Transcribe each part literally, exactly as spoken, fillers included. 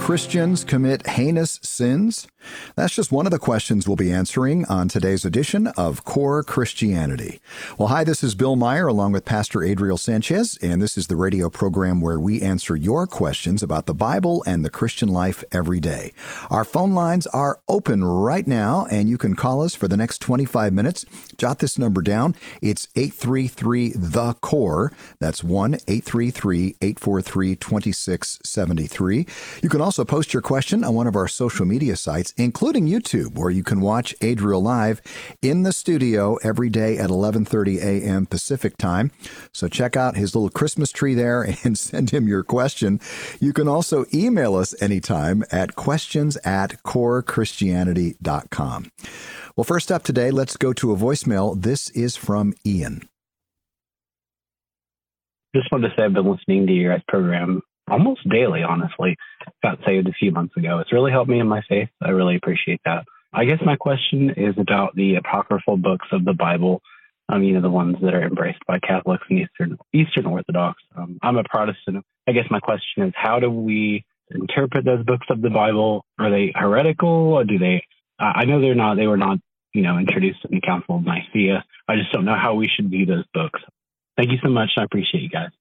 Christians commit heinous sins? That's just one of the questions we'll be answering on today's edition of Core Christianity. Well, hi, this is Bill Meyer along with Pastor Adriel Sanchez, and this is the radio program where we answer your questions about the Bible and the Christian life every day. Our phone lines are open right now, and you can call us for the next twenty-five minutes. Jot this number down. It's eight three three, the core. That's one eight three three, eight four three, two six seven three. You can also post your question on one of our social media sites, including YouTube, where you can watch Adriel live in the studio every day at eleven thirty a.m. Pacific time. So check out his little Christmas tree there and send him your question. You can also email us anytime at questions at core christianity dot com. Well, first up today, let's go to a voicemail. This is from Ian. Just wanted to say I've been listening to your guys' program almost daily, honestly. Got saved a few months ago. It's really helped me in my faith. I really appreciate that. I guess my question is about the apocryphal books of the Bible, um, you know, the ones that are embraced by Catholics and Eastern, Eastern Orthodox. Um, I'm a Protestant. I guess my question is, how do we interpret those books of the Bible? Are they heretical? Or do they, uh, I know they're not, they were not, you know, introduced in the Council of Nicaea. I just don't know how we should view those books. Thank you so much. I appreciate you guys.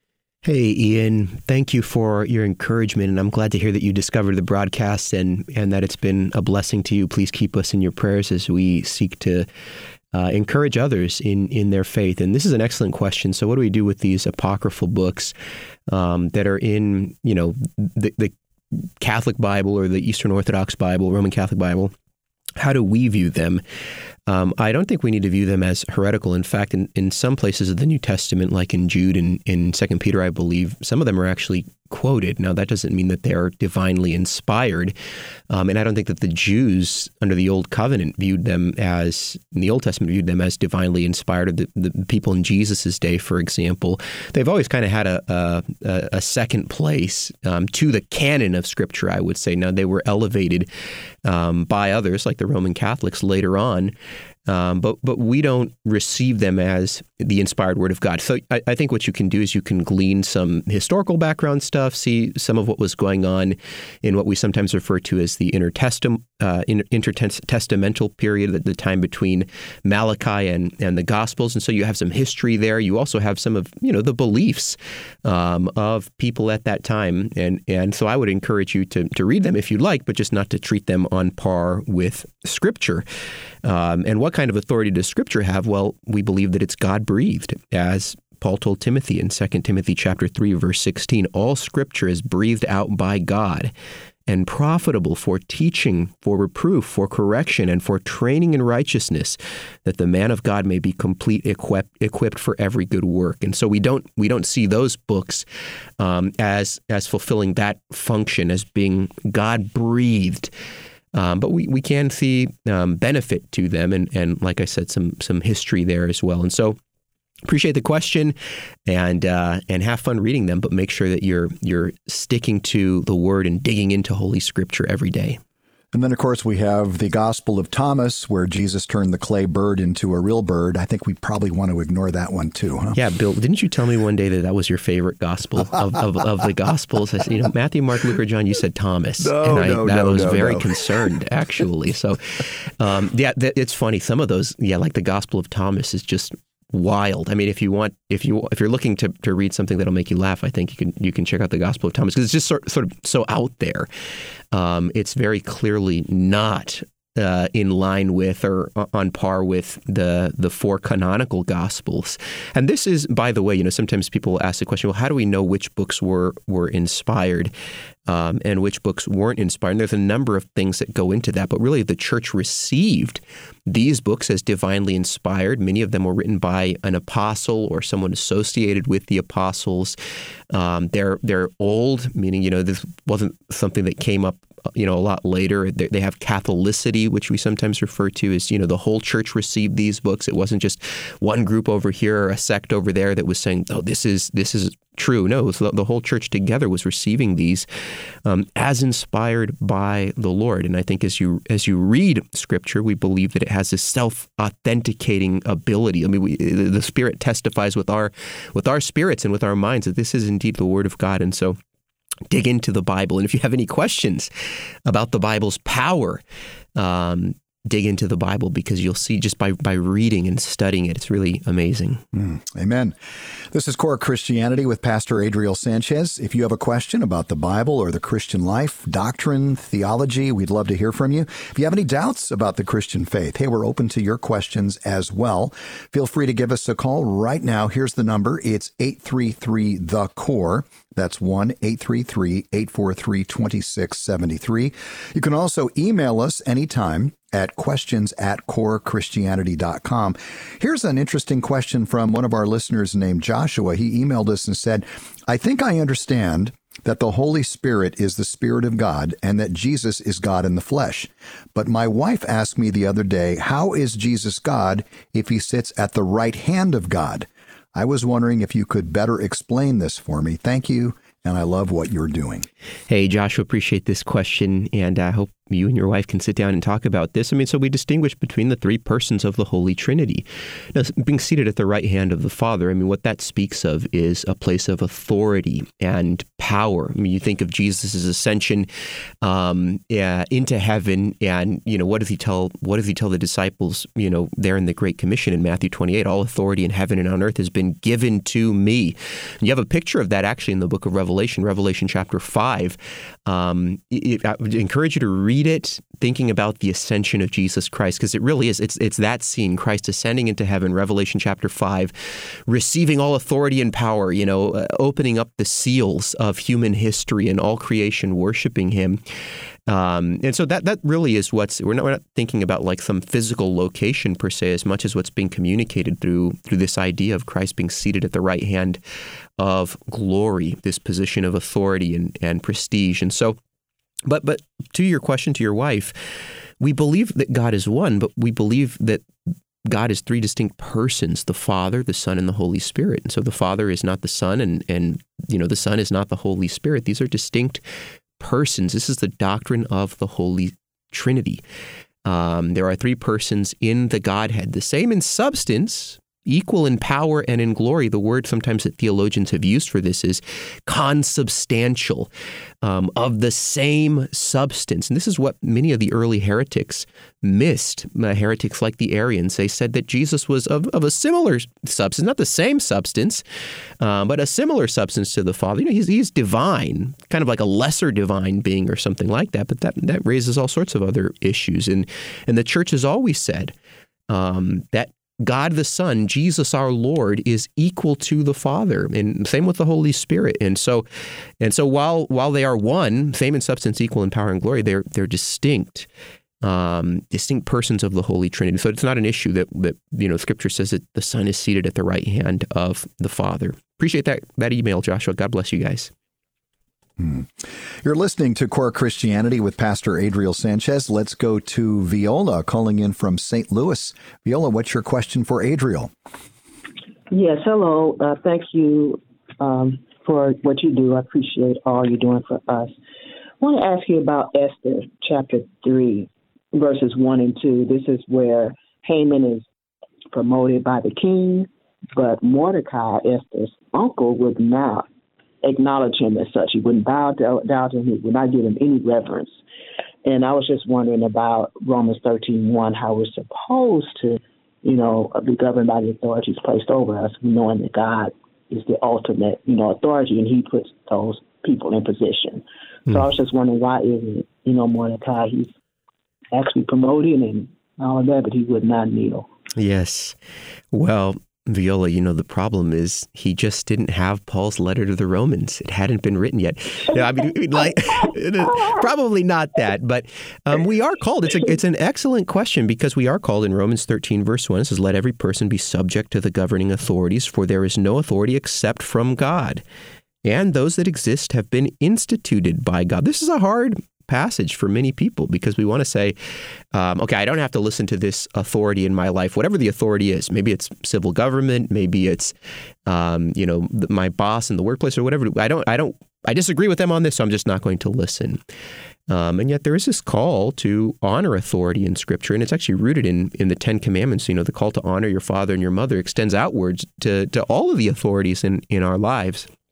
Hey, Ian, thank you for your encouragement, and I'm glad to hear that you discovered the broadcast and, and that it's been a blessing to you. Please keep us in your prayers as we seek to uh, encourage others in, in their faith. And this is an excellent question. So what do we do with these apocryphal books um, that are in, you know, the, the Catholic Bible or the Eastern Orthodox Bible, Roman Catholic Bible? How do we view them? Um, I don't think we need to view them as heretical. In fact, in, in some places of the New Testament, like in Jude and in Second Peter, I believe, some of them are actually quoted. Now, that doesn't mean that they're divinely inspired. Um, and I don't think that the Jews under the Old Covenant viewed them as, in the Old Testament, viewed them as divinely inspired. The, the people in Jesus' day, for example, they've always kind of had a, a, a second place um, to the canon of Scripture, I would say. Now, they were elevated um, by others, like the Roman Catholics, later on. Um, but but we don't receive them as the inspired Word of God. So I, I think what you can do is you can glean some historical background stuff, see some of what was going on in what we sometimes refer to as the intertestam, uh, intertestamental period, the, the time between Malachi and, and the Gospels. And so you have some history there. You also have some of, you know, the beliefs um, of people at that time. And and so I would encourage you to, to read them if you like, but just not to treat them on par with Scripture. Um, and what kind of authority does Scripture have? Well, we believe that it's God-breathed, as Paul told Timothy in Second Timothy chapter three, verse sixteen. All Scripture is breathed out by God and profitable for teaching, for reproof, for correction, and for training in righteousness, that the man of God may be complete, equipped, equipped for every good work. And so we don't we don't see those books um, as as fulfilling that function, as being God-breathed. Um, but we, we can see um, benefit to them, and, and like I said, some some history there as well. And so appreciate the question, and uh, and have fun reading them, but make sure that you're you're sticking to the Word and digging into Holy Scripture every day. And then, of course, we have the Gospel of Thomas, where Jesus turned the clay bird into a real bird. I think we probably want to ignore that one, too. Huh? Yeah, Bill, didn't you tell me one day that that was your favorite gospel of, of, of the Gospels? I said, you know, Matthew, Mark, Luke, or John, you said Thomas. No, and I, no, I no, was no, very no. concerned, actually. So, um, yeah, th- it's funny. Some of those, yeah, like the Gospel of Thomas is just wild. I mean, if you want, if you if you're looking to, to read something that'll make you laugh, I think you can you can check out the Gospel of Thomas, because it's just sort sort of so out there. Um, it's very clearly not uh, in line with or on par with the the four canonical Gospels. And this is, by the way, you know, sometimes people ask the question, well, how do we know which books were were inspired um, and which books weren't inspired? And there's a number of things that go into that, but really the church received these books as divinely inspired. Many of them were written by an apostle or someone associated with the apostles. Um, they're they're old, meaning, you know, this wasn't something that came up, you know, a lot later. They, they have Catholicity, which we sometimes refer to as, you know, the whole church received these books. It wasn't just one group over here or a sect over there that was saying, oh, this is this is true. No, it was the, the whole church together was receiving these um, as inspired by the Lord. And I think as you as you read Scripture, we believe that it has this self-authenticating ability. I mean, we, the Spirit testifies with our with our spirits and with our minds that this is indeed the Word of God. And so dig into the Bible. And if you have any questions about the Bible's power, um, dig into the Bible, because you'll see just by, by reading and studying it, it's really amazing. Mm, amen. This is Core Christianity with Pastor Adriel Sanchez. If you have a question about the Bible or the Christian life, doctrine, theology, we'd love to hear from you. If you have any doubts about the Christian faith, hey, we're open to your questions as well. Feel free to give us a call right now. Here's the number. It's eight three three, the core. That's one eight three three, eight four three, two six seven three. You can also email us anytime at questions at core christianity dot com. Here's an interesting question from one of our listeners named Joshua. He emailed us and said, I think I understand that the Holy Spirit is the Spirit of God and that Jesus is God in the flesh. But my wife asked me the other day, how is Jesus God if he sits at the right hand of God? I was wondering if you could better explain this for me. Thank you, and I love what you're doing. Hey, Joshua, appreciate this question, and I hope you and your wife can sit down and talk about this. I mean, so we distinguish between the three persons of the Holy Trinity. Now, being seated at the right hand of the Father, I mean, what that speaks of is a place of authority and power. I mean, you think of Jesus' ascension um, yeah, into heaven, and, you know, what does he tell, what does he tell the disciples, you know, there in the Great Commission in Matthew twenty-eight, all authority in heaven and on earth has been given to me. And you have a picture of that actually in the book of Revelation, Revelation chapter five. Um, it, I would encourage you to read it, thinking about the ascension of Jesus Christ, because it really is. It's it's that scene, Christ ascending into heaven, Revelation chapter five, receiving all authority and power, you know, uh, opening up the seals of human history and all creation worshiping him. Um, and so that that really is what's, we're not, we're not thinking about like some physical location per se, as much as what's being communicated through through this idea of Christ being seated at the right hand of glory, this position of authority and, and prestige. And so, but but to your question to your wife, we believe that God is one, but we believe that God is three distinct persons, the Father, the Son, and the Holy Spirit. And so the Father is not the Son, and, and you know, the Son is not the Holy Spirit. These are distinct persons. This is the doctrine of the Holy Trinity. Um, there are three persons in the Godhead, the same in substance, equal in power and in glory. The word sometimes that theologians have used for this is consubstantial, um, of the same substance. And this is what many of the early heretics missed. Uh, heretics like the Arians, they said that Jesus was of, of a similar substance, not the same substance, uh, but a similar substance to the Father. You know, he's, he's divine, kind of like a lesser divine being or something like that. But that, that raises all sorts of other issues. And, and the church has always said um, that God the Son, Jesus our Lord, is equal to the Father, and same with the Holy Spirit. And so, and so while while they are one, same in substance, equal in power and glory, they're they're distinct, um, distinct persons of the Holy Trinity. So it's not an issue that that you know Scripture says that the Son is seated at the right hand of the Father. Appreciate that that email, Joshua. God bless you guys. Hmm. You're listening to Core Christianity with Pastor Adriel Sanchez. Let's go to Viola calling in from Saint Louis. Viola, what's your question for Adriel? Yes, hello. Uh, thank you um, for what you do. I appreciate all you're doing for us. I want to ask you about Esther chapter three, verses one and two. This is where Haman is promoted by the king, but Mordecai, Esther's uncle, would not acknowledge him as such. He wouldn't bow down to him. He would not give him any reverence. And I was just wondering about Romans thirteen one, how we're supposed to, you know, be governed by the authorities placed over us, knowing that God is the ultimate, you know, authority, and he puts those people in position. Mm. So I was just wondering, why isn't, you know, Mordecai, he's actually promoted and all of that, but he would not kneel. Yes. Well, Viola, you know, the problem is he just didn't have Paul's letter to the Romans. It hadn't been written yet. No, I mean, like, probably not that, but um, we are called. It's a, it's an excellent question, because we are called in Romans thirteen, verse one. It says, let every person be subject to the governing authorities, for there is no authority except from God. And those that exist have been instituted by God. This is a hard passage for many people, because we want to say, um, okay, I don't have to listen to this authority in my life, whatever the authority is. Maybe it's civil government, maybe it's, um, you know, my boss in the workplace or whatever. I don't, I don't, I disagree with them on this, so I'm just not going to listen. Um, and yet there is this call to honor authority in Scripture, and it's actually rooted in in the Ten Commandments. You know, the call to honor your father and your mother extends outwards to to all of the authorities in in our lives.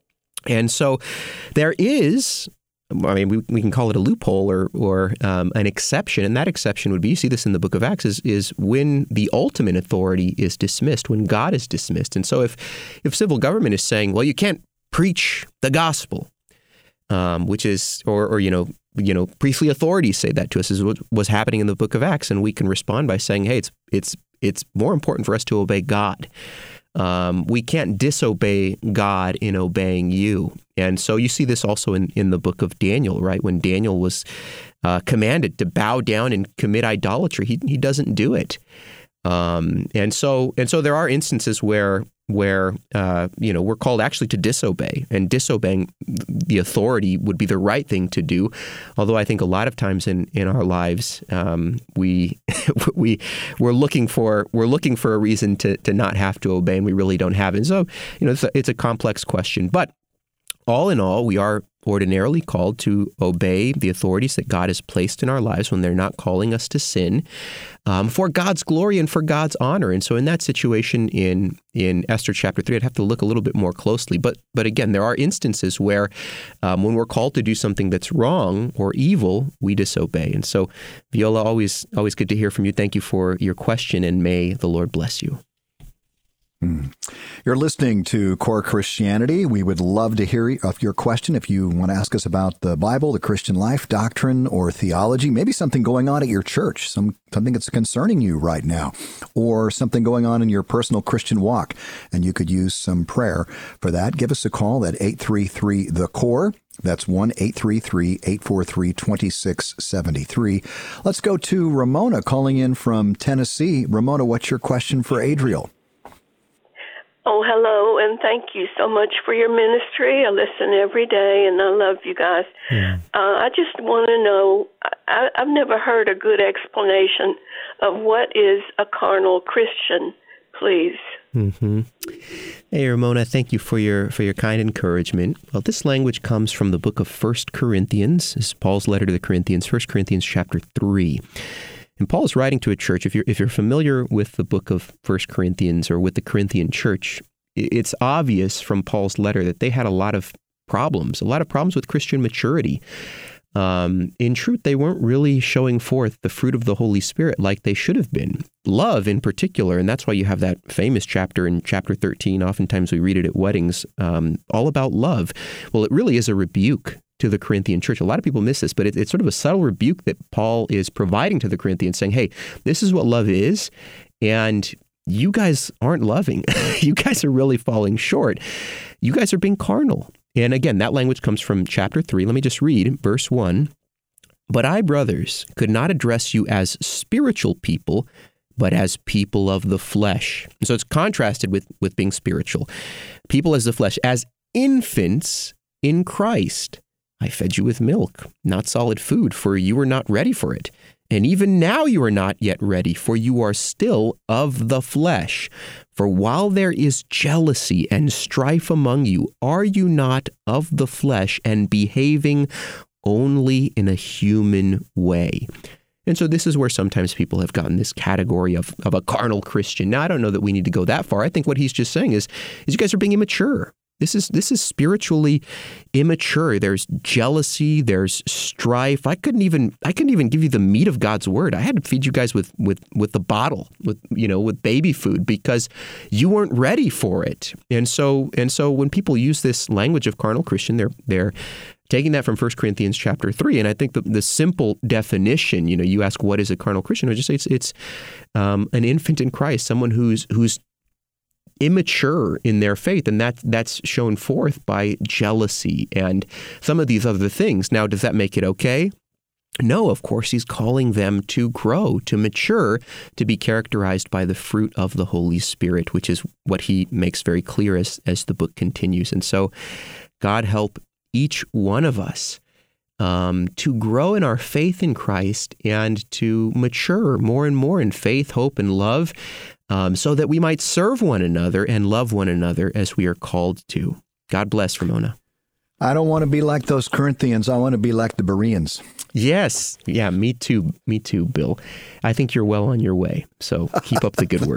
And so there is, I mean, we, we can call it a loophole or or um, an exception, and that exception would be, you see this in the book of Acts, is, is when the ultimate authority is dismissed, when God is dismissed. And so if if civil government is saying, well, you can't preach the gospel, um, which is, or, or you know, you know, priestly authorities say that to us, is what was happening in the book of Acts, and we can respond by saying, hey, it's it's it's more important for us to obey God. Um, we can't disobey God in obeying you. And so you see this also in, in the book of Daniel, right? When Daniel was uh, commanded to bow down and commit idolatry, he he doesn't do it. Um, and so and so there are instances where where uh, you know we're called actually to disobey, and disobeying the authority would be the right thing to do. Although I think a lot of times in, in our lives um, we we we're looking for we're looking for a reason to to not have to obey, and we really don't have it. And so you know it's a, it's a complex question, but all in all, we are ordinarily called to obey the authorities that God has placed in our lives when they're not calling us to sin, um, for God's glory and for God's honor. And so in that situation in in Esther chapter three, I'd have to look a little bit more closely. But but again, there are instances where um, when we're called to do something that's wrong or evil, we disobey. And so, Viola, always, always good to hear from you. Thank you for your question, and may the Lord bless you. Mm. You're listening to Core Christianity. We would love to hear of your question. If you want to ask us about the Bible, the Christian life, doctrine, or theology, maybe something going on at your church, some something that's concerning you right now, or something going on in your personal Christian walk, and you could use some prayer for that, give us a call at eight three three, the core. That's one eight three three, eight four three, two six seven three. Let's go to Ramona calling in from Tennessee. Ramona, what's your question for Adriel? Oh, hello, and thank you so much for your ministry. I listen every day, and I love you guys. Yeah. Uh, I just want to know, I, I've never heard a good explanation of what is a carnal Christian, please. Mm-hmm. Hey, Ramona, thank you for your for your kind encouragement. Well, this language comes from the book of First Corinthians. This is Paul's letter to the Corinthians, First Corinthians chapter three. And Paul is writing to a church. If you're if you're familiar with the book of First Corinthians or with the Corinthian church, it's obvious from Paul's letter that they had a lot of problems, a lot of problems with Christian maturity. Um, in truth, they weren't really showing forth the fruit of the Holy Spirit like they should have been. Love in particular, and that's why you have that famous chapter in chapter thirteen. Oftentimes we read it at weddings, um, all about love. Well, it really is a rebuke to the Corinthian church. A lot of people miss this, but it, it's sort of a subtle rebuke that Paul is providing to the Corinthians, saying, hey, this is what love is, and you guys aren't loving. You guys are really falling short. You guys are being carnal. And again, that language comes from chapter three. Let me just read verse one. But I, brothers, could not address you as spiritual people, but as people of the flesh. And so it's contrasted with, with being spiritual. People as the flesh, as infants in Christ. I fed you with milk, not solid food, for you were not ready for it. And even now you are not yet ready, for you are still of the flesh. For while there is jealousy and strife among you, are you not of the flesh and behaving only in a human way? And so this is where sometimes people have gotten this category of, of a carnal Christian. Now, I don't know that we need to go that far. I think what he's just saying is, is you guys are being immature. This is this is spiritually immature. There's jealousy, there's strife. I couldn't even I couldn't even give you the meat of God's word. I had to feed you guys with with with the bottle, with you know, with baby food, because you weren't ready for it. And so and so when people use this language of carnal Christian, they're they're taking that from First Corinthians chapter three. And I think the, the simple definition, you know, you ask what is a carnal Christian, I would just say it's it's um, an infant in Christ, someone who's who's immature in their faith, and that that's shown forth by jealousy and some of these other things. Now, does that make it okay? No, of course, he's calling them to grow, to mature, to be characterized by the fruit of the Holy Spirit, which is what he makes very clear as, as the book continues. And so God help each one of us um, to grow in our faith in Christ and to mature more and more in faith, hope, and love, Um, so that we might serve one another and love one another as we are called to. God bless, Ramona. I don't want to be like those Corinthians. I want to be like the Bereans. Yes. Yeah, me too. Me too, Bill. I think you're well on your way. So keep up the good work.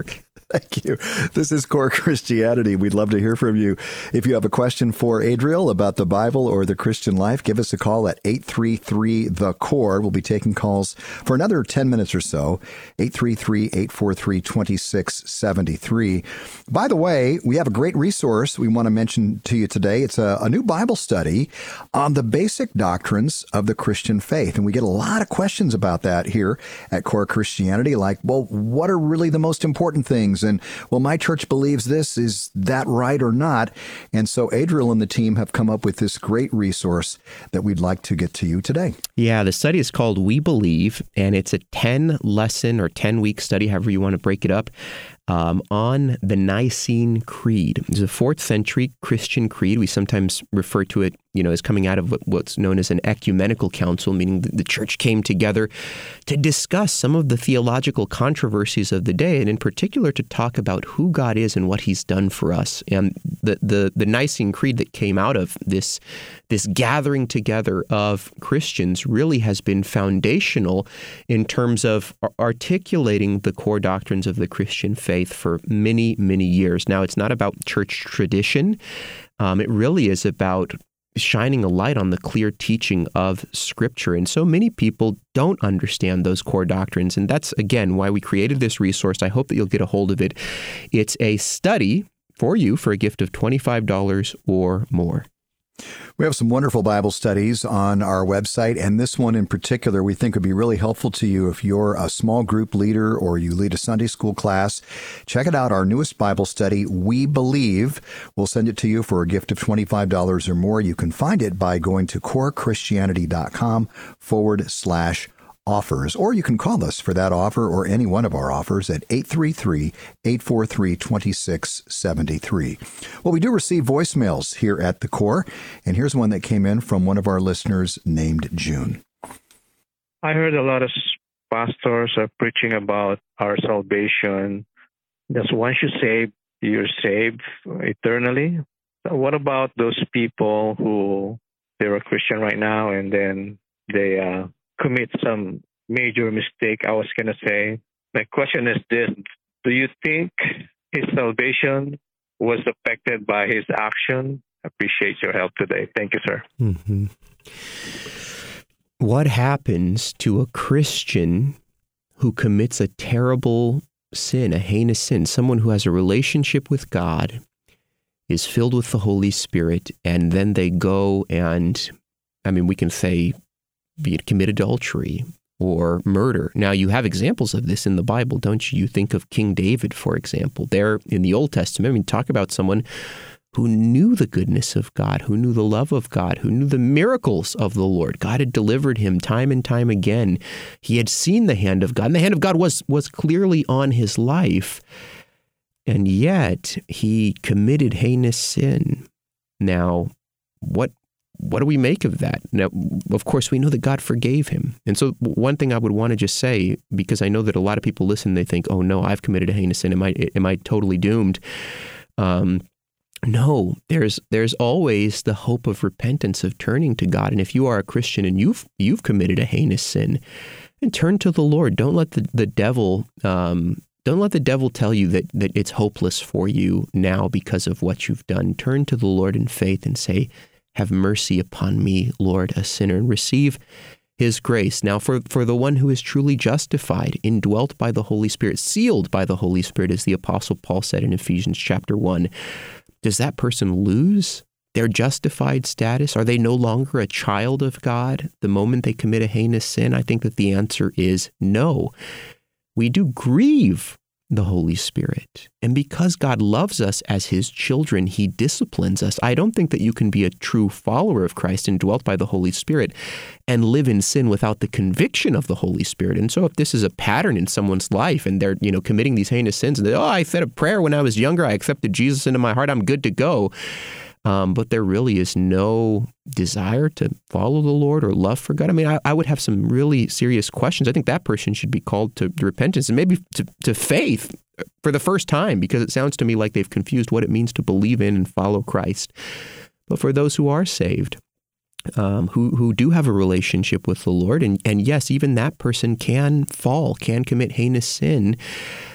Thank you. This is Core Christianity. We'd love to hear from you. If you have a question for Adriel about the Bible or the Christian life, give us a call at eight three three, the C O R E. We'll be taking calls for another ten minutes or so, eight three three, eight four three, two six seven three. By the way, we have a great resource we want to mention to you today. It's a, a new Bible study on the basic doctrines of the Christian faith. And we get a lot of questions about that here at Core Christianity, like, well, what are really the most important things? And, well, my church believes this. Is that right or not? And so Adriel and the team have come up with this great resource that we'd like to get to you today. Yeah, the study is called We Believe, and it's a ten-lesson or ten-week study, however you want to break it up, um, on the Nicene Creed. It's a fourth century Christian creed. We sometimes refer to it, you know, as coming out of what's known as an ecumenical council, meaning the church came together to discuss some of the theological controversies of the day, and in particular to talk about who God is and what he's done for us. And the the, the Nicene Creed that came out of this, this gathering together of Christians really has been foundational in terms of articulating the core doctrines of the Christian faith for many, many years. Now, it's not about church tradition. Um, it really is about shining a light on the clear teaching of Scripture. And so many people don't understand those core doctrines. And that's, again, why we created this resource. I hope that you'll get a hold of it. It's a study for you for a gift of twenty-five dollars or more. We have some wonderful Bible studies on our website, and this one in particular we think would be really helpful to you if you're a small group leader or you lead a Sunday school class. Check it out, our newest Bible study, We Believe. We'll send it to you for a gift of twenty-five dollars or more. You can find it by going to corechristianity.com forward slash offers, or you can call us for that offer or any one of our offers at eight three three, eight four three, two six seven three. Well, we do receive voicemails here at the Core, and here's one that came in from one of our listeners named June. I heard a lot of pastors are preaching about our salvation. Just once you're saved, you're saved eternally. So what about those people who they're a Christian right now and then they uh, commit some major mistake? I was going to say, my question is this: do you think his salvation was affected by his action? I appreciate your help today. Thank you, sir. Mm-hmm. What happens to a Christian who commits a terrible sin, a heinous sin, someone who has a relationship with God, is filled with the Holy Spirit, and then they go and, I mean, we can say, be it commit adultery or murder. Now, you have examples of this in the Bible, don't you? You think of King David, for example. There in the Old Testament, I mean, talk about someone who knew the goodness of God, who knew the love of God, who knew the miracles of the Lord. God had delivered him time and time again. He had seen the hand of God, and the hand of God was, was clearly on his life. And yet, he committed heinous sin. Now, what What do we make of that? Now, of course, we know that God forgave him. And so one thing I would want to just say, because I know that a lot of people listen, they think, oh, no, I've committed a heinous sin. Am I, am I totally doomed? Um, no, there's there's always the hope of repentance, of turning to God. And if you are a Christian and you've you've committed a heinous sin, and turn to the Lord. Don't let the, the devil... Um, Don't let the devil tell you that, that it's hopeless for you now because of what you've done. Turn to the Lord in faith and say, have mercy upon me, Lord, a sinner, and receive his grace. Now, for, for the one who is truly justified, indwelt by the Holy Spirit, sealed by the Holy Spirit, as the Apostle Paul said in Ephesians chapter one, does that person lose their justified status? Are they no longer a child of God the moment they commit a heinous sin? I think that the answer is no. We do grieve the Holy Spirit. And because God loves us as his children, he disciplines us. I don't think that you can be a true follower of Christ and dwelt by the Holy Spirit and live in sin without the conviction of the Holy Spirit. And so if this is a pattern in someone's life and they're, you know, committing these heinous sins and they, oh, I said a prayer when I was younger, I accepted Jesus into my heart, I'm good to go. Um, but there really is no desire to follow the Lord or love for God. I mean, I, I would have some really serious questions. I think that person should be called to repentance and maybe to, to faith for the first time, because it sounds to me like they've confused what it means to believe in and follow Christ. But for those who are saved, um, who who do have a relationship with the Lord, and, and yes, even that person can fall, can commit heinous sin.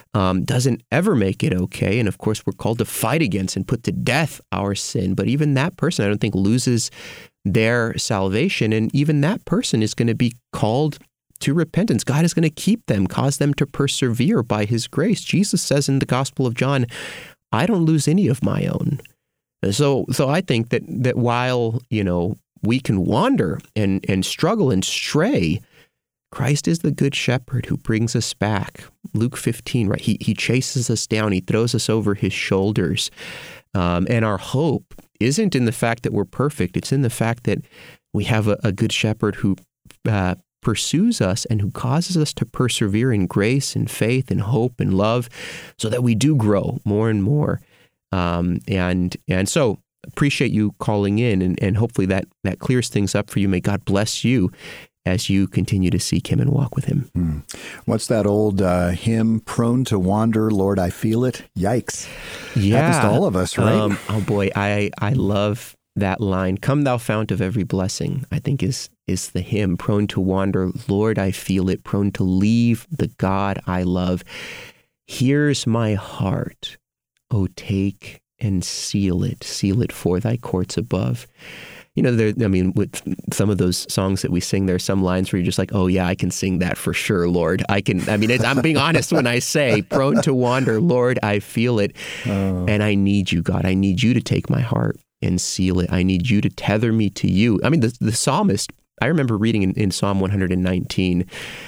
um, doesn't ever make it okay. And of course, we're called to fight against and put to death our sin. But even that person, I don't think, loses their salvation. And even that person is going to be called to repentance. God is going to keep them, cause them to persevere by his grace. Jesus says in the Gospel of John, I don't lose any of my own. So so I think that that while, you know, we can wander and, and struggle and stray, Christ is the good shepherd who brings us back. Luke fifteen, right? He he chases us down. He throws us over his shoulders. Um, and our hope isn't in the fact that we're perfect. It's in the fact that we have a, a good shepherd who uh, pursues us and who causes us to persevere in grace and faith and hope and love so that we do grow more and more. Um, and and so appreciate you calling in, and, and hopefully that, that clears things up for you. May God bless you as you continue to seek him and walk with him. Hmm. What's that old uh, hymn, prone to wander, Lord, I feel it? Yikes. Yeah. Happens to all of us, right? Um, oh boy, I, I love that line. Come thou fount of every blessing, I think is is the hymn. Prone to wander, Lord, I feel it. Prone to leave the God I love. Here's my heart. Oh, take and seal it. Seal it for thy courts above. You know, there, I mean, with some of those songs that we sing, there are some lines where you're just like, oh, yeah, I can sing that for sure, Lord. I can, I mean, it's, I'm being honest when I say, prone to wander, Lord, I feel it. Oh. And I need you, God. I need you to take my heart and seal it. I need you to tether me to you. I mean, the, the psalmist, I remember reading in, in Psalm one nineteen,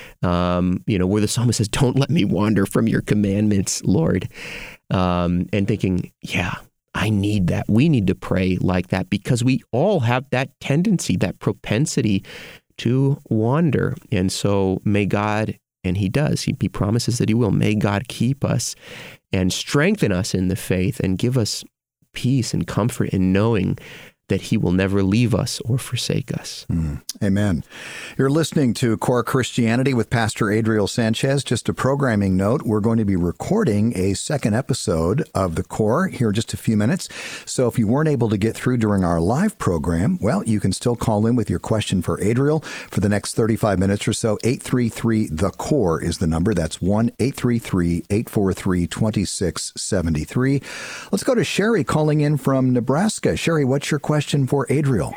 um, you know, where the psalmist says, don't let me wander from your commandments, Lord. Um, and thinking, yeah, I need that. We need to pray like that because we all have that tendency, that propensity to wander. And so may God, and he does, he, he promises that he will, may God keep us and strengthen us in the faith and give us peace and comfort in knowing that he will never leave us or forsake us. Mm, amen. You're listening to Core Christianity with Pastor Adriel Sanchez. Just a programming note, we're going to be recording a second episode of The Core here in just a few minutes. So if you weren't able to get through during our live program, well, you can still call in with your question for Adriel for the next thirty-five minutes or so. eight three three, the core is the number. That's one eight three three, eight four three, two six seven three. Let's go to Sherry calling in from Nebraska. Sherry, what's your question? Question for Adriel.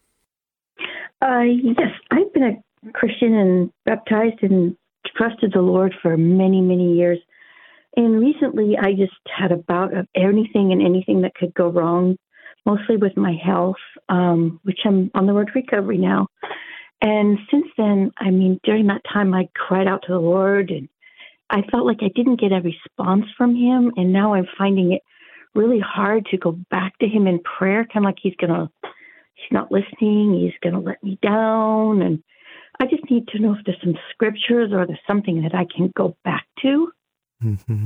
Uh, yes, I've been a Christian and baptized and trusted the Lord for many, many years. And recently I just had a bout of anything and anything that could go wrong, mostly with my health, um, which I'm on the road to recovery now. And since then, I mean, during that time, I cried out to the Lord and I felt like I didn't get a response from him. And now I'm finding it really hard to go back to him in prayer, kind of like he's going to, he's not listening, he's going to let me down. And I just need to know if there's some scriptures or there's something that I can go back to. Mm-hmm.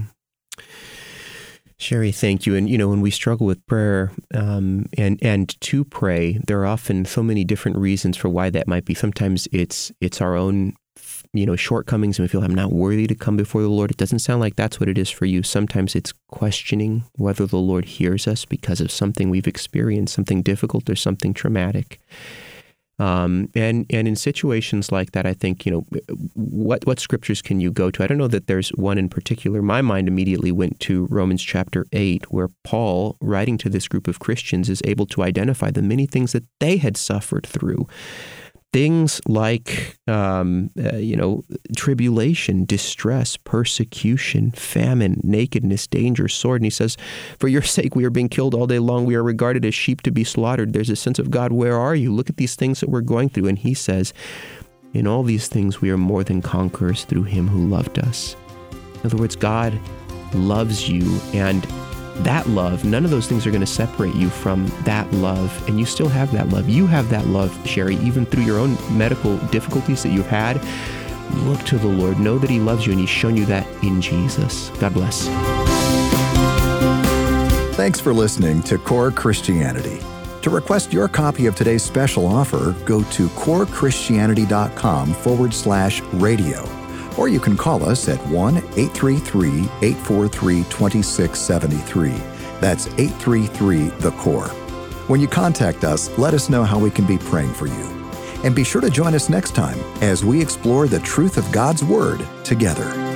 Sherry, thank you. And, you know, when we struggle with prayer um, and and to pray, there are often so many different reasons for why that might be. Sometimes it's it's our own you know, shortcomings and we feel I'm not worthy to come before the Lord. It doesn't sound like that's what it is for you. Sometimes it's questioning whether the Lord hears us because of something we've experienced, something difficult or something traumatic. Um, and and in situations like that, I think, you know, what what scriptures can you go to? I don't know that there's one in particular. My mind immediately went to Romans chapter eight, where Paul, writing to this group of Christians, is able to identify the many things that they had suffered through. Things like, um, uh, you know, tribulation, distress, persecution, famine, nakedness, danger, sword. And he says, for your sake, we are being killed all day long. We are regarded as sheep to be slaughtered. There's a sense of, God, where are you? Look at these things that we're going through. And he says, in all these things, we are more than conquerors through him who loved us. In other words, God loves you, and that love, none of those things are going to separate you from that love. And you still have that love. You have that love, Sherry, even through your own medical difficulties that you've had. Look to the Lord. Know that he loves you, and he's shown you that in Jesus. God bless. Thanks for listening to Core Christianity. To request your copy of today's special offer, go to corechristianity.com forward slash radio. Or you can call us at one eight three three, eight four three, two six seven three. That's eight three three, the core. When you contact us, let us know how we can be praying for you. And be sure to join us next time as we explore the truth of God's Word together.